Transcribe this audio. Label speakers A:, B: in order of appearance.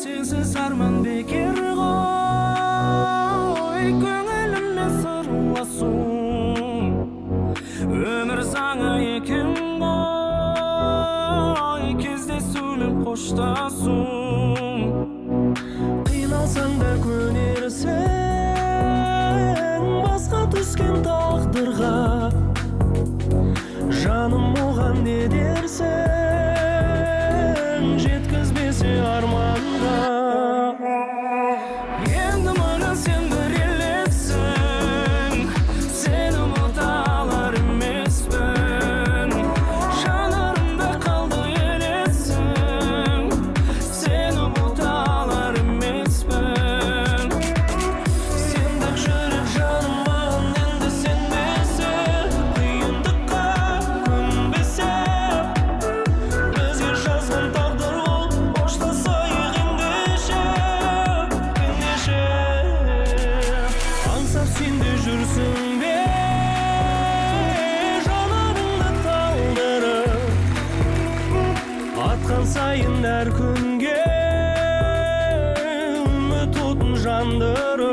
A: Sensiz arman bekер ғой, көңіліме сырласуң. Өмір заңы екен ғой, кездесумен қоштасуң. Қиналсаң да көнерсің, басқа түскен тағдырға. Жаным оған не дерсің, жеткізбесе арманға. Енді маған сен бір елексің, сені ұмыта алар емеспін. Жанарымда қалды елесің, сені ұмыта алар емеспін. Сендік жүрек жаным маған енді сенбесе, қиындыққа көнбесе, бізге жазған тағдыр ол, қоштасайық ендеше. Аңсап сен де жүрсің бе, жанарыңды талдырып, атқан сайын әр күнге үміт отын жандырып.